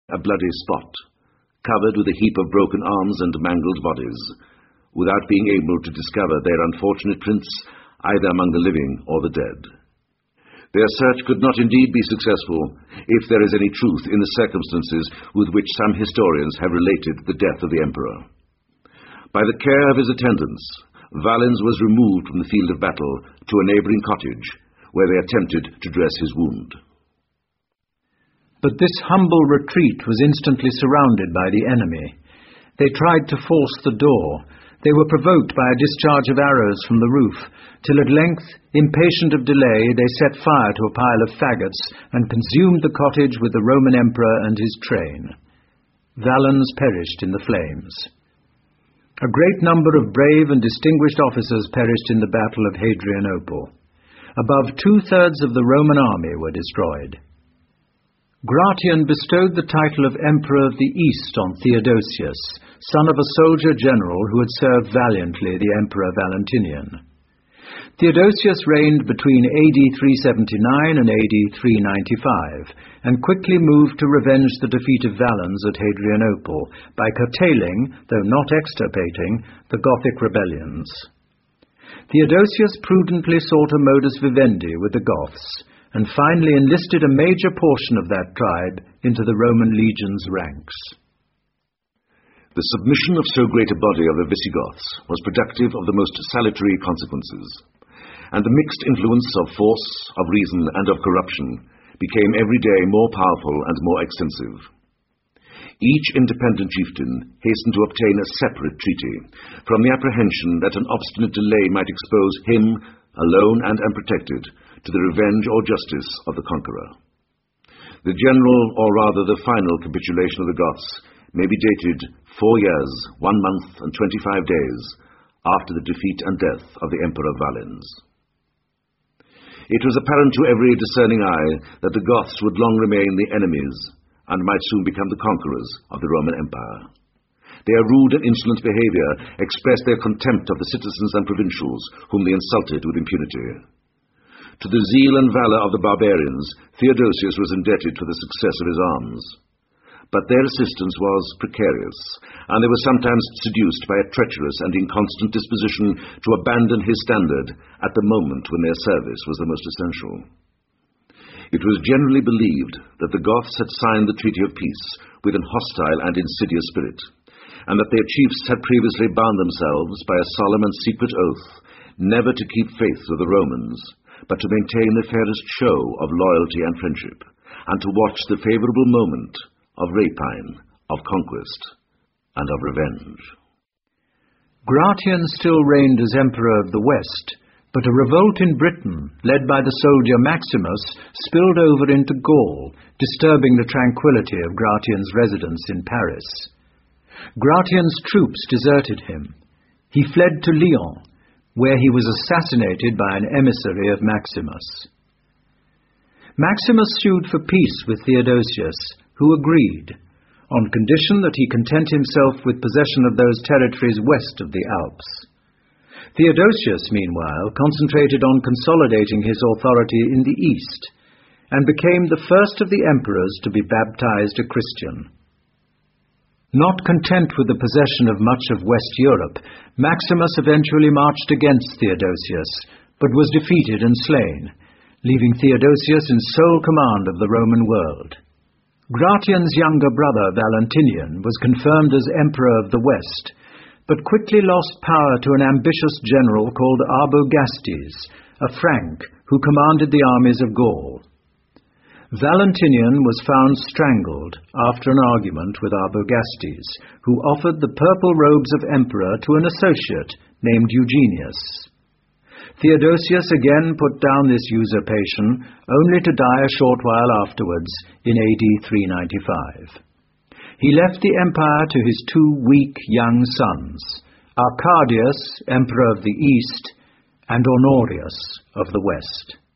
a bloody spot, covered with a heap of broken arms and mangled bodies, without being able to discover their unfortunate prince either among the living or the dead. Their search could not indeed be successful if there is any truth in the circumstances with which some historians have related the death of the emperor. By the care of his attendants, Valens was removed from the field of battle to a neighboring cottage, where they attempted to dress his wound. But this humble retreat was instantly surrounded by the enemy. They tried to force the door. They were provoked by a discharge of arrows from the roof, till at length, impatient of delay, they set fire to a pile of faggots and consumed the cottage with the Roman emperor and his train. Valens perished in the flames. A great number of brave and distinguished officers perished in the Battle of Hadrianople. Above 2/3 of the Roman army were destroyed. Gratian bestowed the title of Emperor of the East on Theodosius, son of a soldier general who had served valiantly the Emperor Valentinian. Theodosius reigned between AD 379 and AD 395, and quickly moved to revenge the defeat of Valens at Hadrianople by curtailing, though not extirpating, the Gothic rebellions. Theodosius prudently sought a modus vivendi with the Goths, and finally enlisted a major portion of that tribe into the Roman legion's ranks. The submission of so great a body of the Visigoths was productive of the most salutary consequences, and the mixed influence of force, of reason, and of corruption became every day more powerful and more extensive. Each independent chieftain hastened to obtain a separate treaty, from the apprehension that an obstinate delay might expose him, alone and unprotected, to the revenge or justice of the conqueror. The general, or rather the final, capitulation of the Goths may be dated 4 years, 1 month, and 25 days after the defeat and death of the Emperor Valens. It was apparent to every discerning eye that the Goths would long remain the enemies and might soon become the conquerors of the Roman Empire. Their rude and insolent behavior expressed their contempt of the citizens and provincials whom they insulted with impunity. To the zeal and valor of the barbarians, Theodosius was indebted for the success of his arms. But their assistance was precarious, and they were sometimes seduced by a treacherous and inconstant disposition to abandon his standard at the moment when their service was the most essential. It was generally believed that the Goths had signed the treaty of peace with an hostile and insidious spirit, and that their chiefs had previously bound themselves by a solemn and secret oath never to keep faith with the Romans, but to maintain the fairest show of loyalty and friendship, and to watch the favorable moment of rapine, of conquest, and of revenge. Gratian still reigned as Emperor of the West, but a revolt in Britain, led by the soldier Maximus, spilled over into Gaul, disturbing the tranquility of Gratian's residence in Paris. Gratian's troops deserted him. He fled to Lyon, where he was assassinated by an emissary of Maximus. Maximus sued for peace with Theodosius, who agreed, on condition that he content himself with possession of those territories west of the Alps. Theodosius, meanwhile, concentrated on consolidating his authority in the east, and became the first of the emperors to be baptized a Christian. Not content with the possession of much of West Europe, Maximus eventually marched against Theodosius, but was defeated and slain, leaving Theodosius in sole command of the Roman world. Gratian's younger brother, Valentinian, was confirmed as Emperor of the West, but quickly lost power to an ambitious general called Arbogastes, a Frank who commanded the armies of Gaul. Valentinian was found strangled after an argument with Arbogastes, who offered the purple robes of emperor to an associate named Eugenius. Theodosius again put down this usurpation, only to die a short while afterwards in AD 395. He left the empire to his 2 weak young sons, Arcadius, Emperor of the East, and Honorius of the West.